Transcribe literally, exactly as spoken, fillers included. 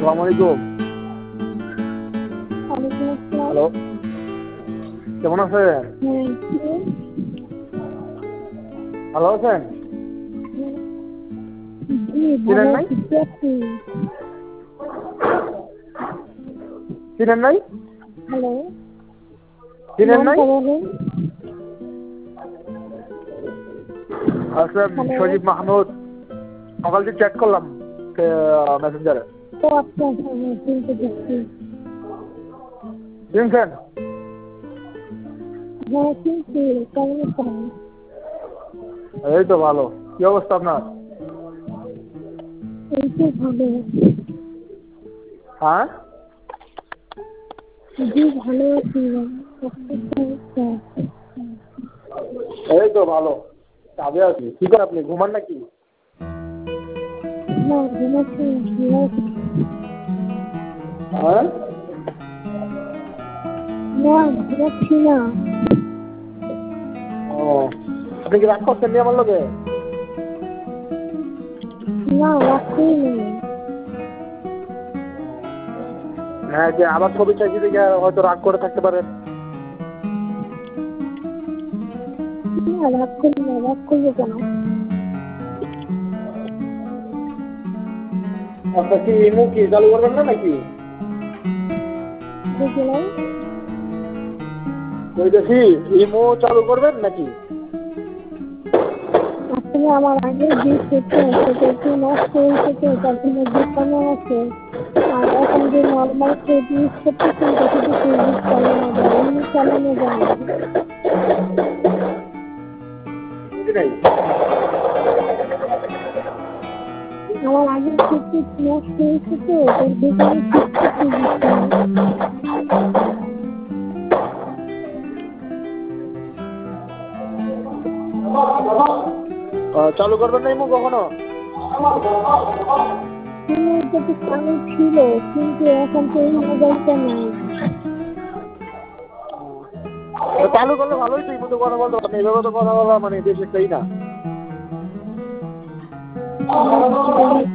আসসালামু আলাইকুম। হ্যালো, কেমন আছেন? ভালো আছেন? চিনেন নাই? চিনেন নাই? হ্যালো, চিনেন নাই? আচ্ছা, সজীব মাহমুদ। সকাল থেকে চ্যাট করলাম মেসেঞ্জারে। ও আচ্ছা, চিনতে দেখছি। চিনছেন? হ্যাঁ চিনছি, কেমন আছেন? এই তো ভালো। কি অবস্থা আপনার? এই তো ভালো। হ্যাঁ, জি ভালো আছি। এই তো ভালো। কাজে আছি। কি করেন আপনি? ঘুমান নাকি? না ঘুমাচ্ছি না। হ্যাঁ, না ঘুমাচ্ছি না। ও, আপনি কি রাগ করছেন নি আমার লোকে? না রাখতেই নেই। হ্যাঁ, যে আবার ছবি চাইছি দেখে হয়তো রাগ করে থাকতে পারেন। না রাগ করি না, রাগ করবো কেন? আচ্ছা, কি ইমো কি চালু করবেন না নাকি? বুঝলাম। বলতেছি ইমো চালু করবেন নাকি? আসলে আমার আগে যে সেটটা সেটা একটু নষ্ট হয়েছে তো, তার জন্য দোকানে আছে। আর এখন যে নর্মাল সেট ইউজ করতেছি এটা শুধু ফেসবুক চালানো যায়, এমনি চালানো যায় না। বুঝি নাই। আমার আগের সেটটি নষ্ট হয়েছে তো, তার দোকানে ঠিক করতে দিচ্ছি। চালু করবেন না ইমো কখনো? সিমটা তো চালু ছিল, কিন্তু এখন তো এই মোবাইলটা নাই। চালু করলে ভালোই তো, ইমো তো কথা বলতে পারেন। এইভাবে তো কথা বলা মানে বেশ একটাই না।